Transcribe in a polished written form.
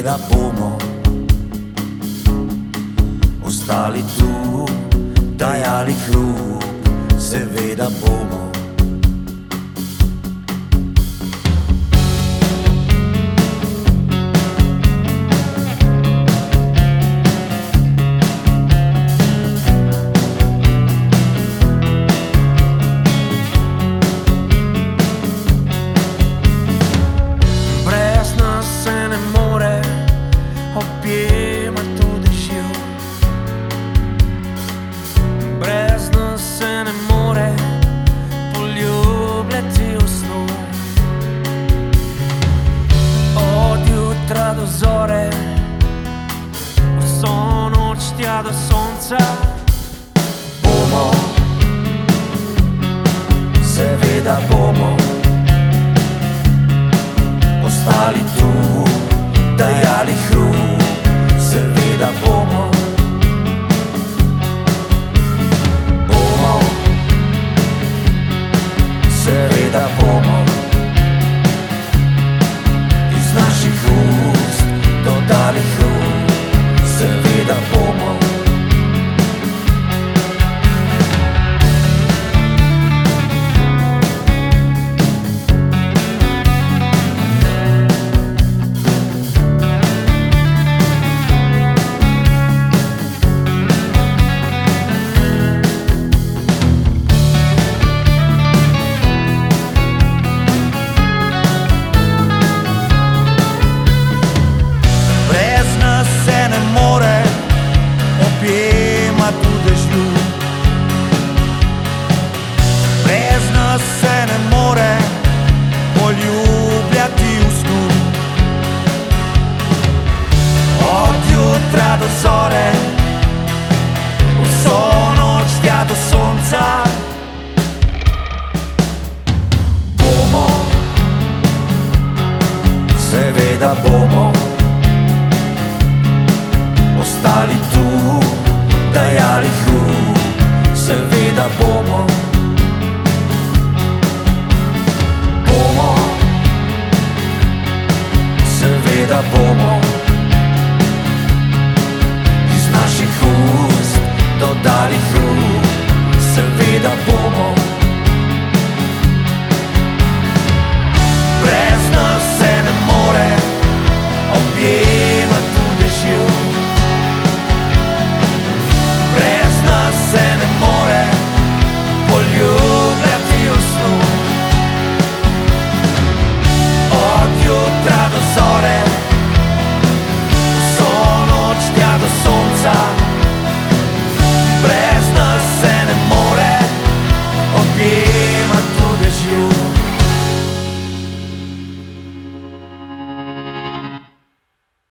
seveda bomo ostali tu, dajali kljub, seveda bomo. Objema tudi živ, brez nas se ne more poljubljati v snu. Od jutra do zore, vso noč tja do sonca Bomo, seveda bomo ostali tu, dajali hrup, seveda bomo. Bomo, seveda bomo iz naših ust dodali hrup, seveda bomo. Objema tudi žljub, brez nas se ne more poljubljati v snu. Od jutra do zore, vso noč tja do sonca bomo, seveda bomo.